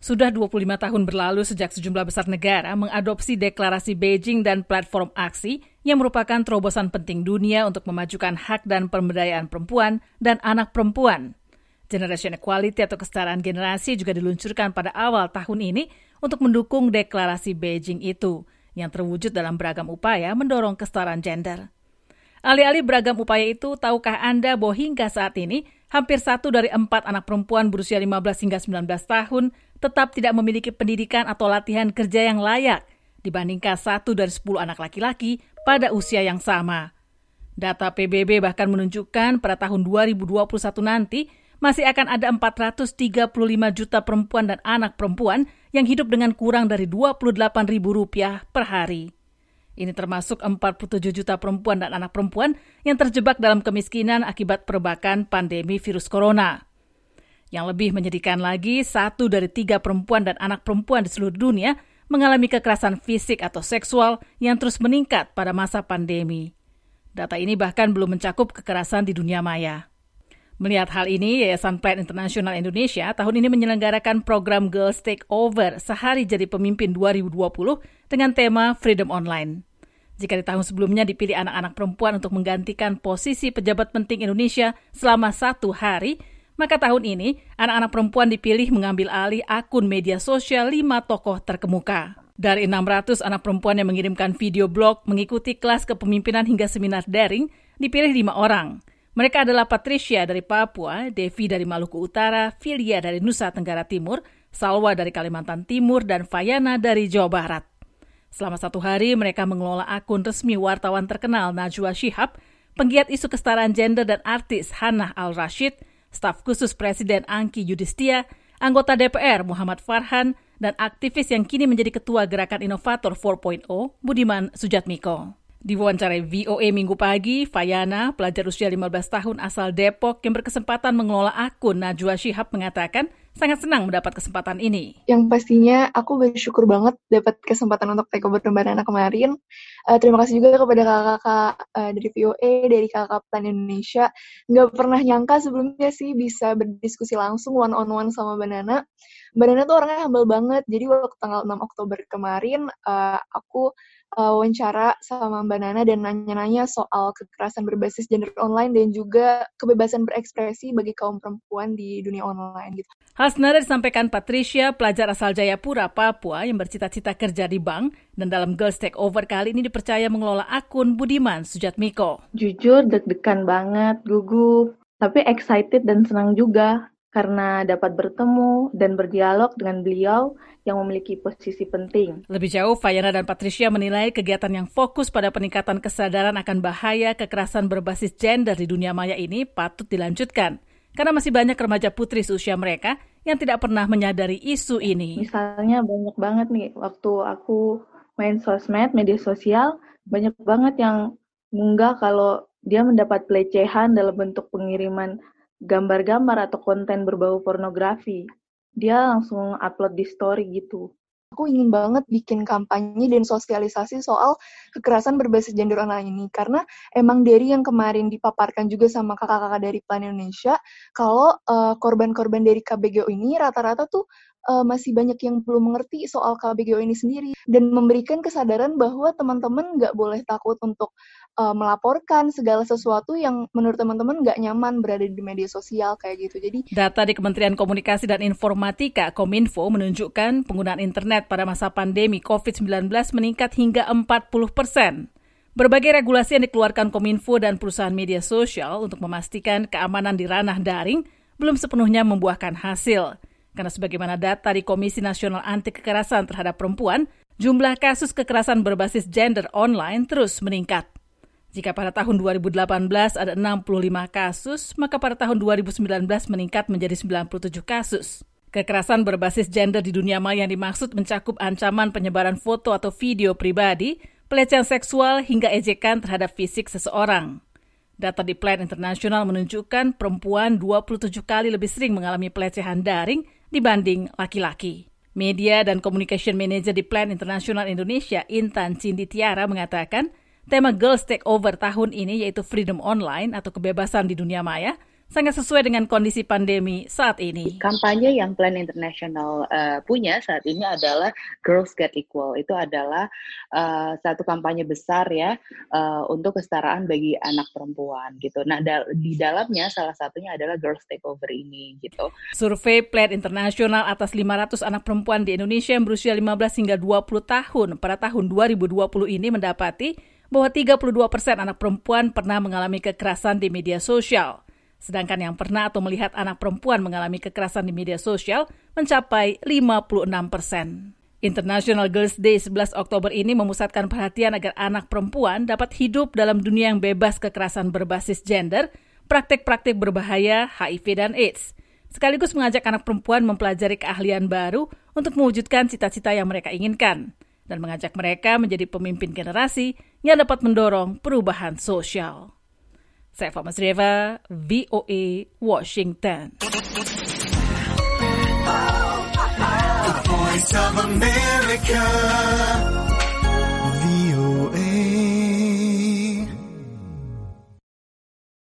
Sudah 25 tahun berlalu sejak sejumlah besar negara mengadopsi deklarasi Beijing dan platform aksi yang merupakan terobosan penting dunia untuk memajukan hak dan pemberdayaan perempuan dan anak perempuan. Generation Equality atau kesetaraan generasi juga diluncurkan pada awal tahun ini untuk mendukung deklarasi Beijing itu, yang terwujud dalam beragam upaya mendorong kesetaraan gender. Alih-alih beragam upaya itu, tahukah Anda bahwa hingga saat ini, hampir 1 dari 4 anak perempuan berusia 15 hingga 19 tahun tetap tidak memiliki pendidikan atau latihan kerja yang layak, dibandingkan 1 dari 10 anak laki-laki pada usia yang sama. Data PBB bahkan menunjukkan pada tahun 2021 nanti, masih akan ada 435 juta perempuan dan anak perempuan yang hidup dengan kurang dari Rp28.000 per hari. Ini termasuk 47 juta perempuan dan anak perempuan yang terjebak dalam kemiskinan akibat perbakan pandemi virus corona. Yang lebih menyedihkan lagi, 1 dari 3 perempuan dan anak perempuan di seluruh dunia mengalami kekerasan fisik atau seksual yang terus meningkat pada masa pandemi. Data ini bahkan belum mencakup kekerasan di dunia maya. Melihat hal ini, Yayasan Plan Internasional Indonesia tahun ini menyelenggarakan program Girls Take Over Sehari Jadi Pemimpin 2020 dengan tema Freedom Online. Jika di tahun sebelumnya dipilih anak-anak perempuan untuk menggantikan posisi pejabat penting Indonesia selama 1 hari, maka tahun ini anak-anak perempuan dipilih mengambil alih akun media sosial 5 tokoh terkemuka. Dari 600 anak perempuan yang mengirimkan video blog mengikuti kelas kepemimpinan hingga seminar daring, dipilih 5 orang. Mereka adalah Patricia dari Papua, Devi dari Maluku Utara, Filia dari Nusa Tenggara Timur, Salwa dari Kalimantan Timur, dan Fayana dari Jawa Barat. Selama 1 hari, mereka mengelola akun resmi wartawan terkenal Najwa Shihab, penggiat isu kesetaraan gender dan artis Hannah Al-Rashid, staf khusus Presiden Angki Yudhistia, anggota DPR Muhammad Farhan, dan aktivis yang kini menjadi ketua Gerakan Inovator 4.0, Budiman Sujatmiko. Diwawancarai VOA Minggu pagi, Fayana, pelajar usia 15 tahun asal Depok yang berkesempatan mengelola akun Najwa Shihab mengatakan sangat senang mendapat kesempatan ini. Yang pastinya aku bersyukur banget dapat kesempatan untuk take over Mbak Nana kemarin. Terima kasih juga kepada kakak-kakak dari VOA, dari kakak Plan Indonesia. Nggak pernah nyangka sebelumnya sih bisa berdiskusi langsung one-on-one sama Mbak Nana. Mbak Nana tuh orangnya humble banget, jadi waktu tanggal 6 Oktober kemarin aku wawancara sama Mbak Nana dan nanya-nanya soal kekerasan berbasis gender online dan juga kebebasan berekspresi bagi kaum perempuan di dunia online gitu. Hal senada disampaikan Patricia, pelajar asal Jayapura, Papua yang bercita-cita kerja di bank dan dalam Girls Take Over kali ini dipercaya mengelola akun Budiman Sujatmiko. Jujur deg-degan banget, gugup, tapi excited dan senang juga karena dapat bertemu dan berdialog dengan beliau yang memiliki posisi penting. Lebih jauh, Fayana dan Patricia menilai kegiatan yang fokus pada peningkatan kesadaran akan bahaya kekerasan berbasis gender di dunia maya ini patut dilanjutkan. Karena masih banyak remaja putri seusia mereka yang tidak pernah menyadari isu ini. Misalnya banyak banget nih, waktu aku main sosmed, media sosial, banyak banget yang mengunggah kalau dia mendapat pelecehan dalam bentuk pengiriman gambar-gambar atau konten berbau pornografi. Dia langsung upload di story gitu. Aku ingin banget bikin kampanye dan sosialisasi soal kekerasan berbasis gender online ini. Karena emang dari yang kemarin dipaparkan juga sama kakak-kakak dari Plan Indonesia, kalau korban-korban dari KBGO ini rata-rata tuh masih banyak yang belum mengerti soal KBGO ini sendiri. Dan memberikan kesadaran bahwa teman-teman nggak boleh takut untuk melaporkan segala sesuatu yang menurut teman-teman nggak nyaman berada di media sosial kayak gitu. Jadi data di Kementerian Komunikasi dan Informatika Kominfo menunjukkan penggunaan internet pada masa pandemi COVID-19 meningkat hingga 40%. Berbagai regulasi yang dikeluarkan Kominfo dan perusahaan media sosial untuk memastikan keamanan di ranah daring belum sepenuhnya membuahkan hasil. Karena sebagaimana data di Komisi Nasional Anti Kekerasan Terhadap Perempuan, jumlah kasus kekerasan berbasis gender online terus meningkat. Jika pada tahun 2018 ada 65 kasus, maka pada tahun 2019 meningkat menjadi 97 kasus. Kekerasan berbasis gender di dunia maya yang dimaksud mencakup ancaman penyebaran foto atau video pribadi, pelecehan seksual hingga ejekan terhadap fisik seseorang. Data di Plan Internasional menunjukkan perempuan 27 kali lebih sering mengalami pelecehan daring dibanding laki-laki. Media dan Communication Manager di Plan Internasional Indonesia, Intan Cindy Tiara, mengatakan tema Girls Take Over tahun ini yaitu Freedom Online atau kebebasan di dunia maya sangat sesuai dengan kondisi pandemi saat ini. Kampanye yang Plan International punya saat ini adalah Girls Get Equal. Itu adalah satu kampanye besar ya untuk kesetaraan bagi anak perempuan gitu. Nah, di dalamnya salah satunya adalah Girls Takeover ini gitu. Survei Plan International atas 500 anak perempuan di Indonesia yang berusia 15 hingga 20 tahun pada tahun 2020 ini mendapati bahwa 32% anak perempuan pernah mengalami kekerasan di media sosial. Sedangkan yang pernah atau melihat anak perempuan mengalami kekerasan di media sosial mencapai 56%. International Girls Day 11 Oktober ini memusatkan perhatian agar anak perempuan dapat hidup dalam dunia yang bebas kekerasan berbasis gender, praktik-praktik berbahaya, HIV dan AIDS. Sekaligus mengajak anak perempuan mempelajari keahlian baru untuk mewujudkan cita-cita yang mereka inginkan dan mengajak mereka menjadi pemimpin generasi yang dapat mendorong perubahan sosial. Saya Fatma Sreva, VOA, Washington. The Voice of America.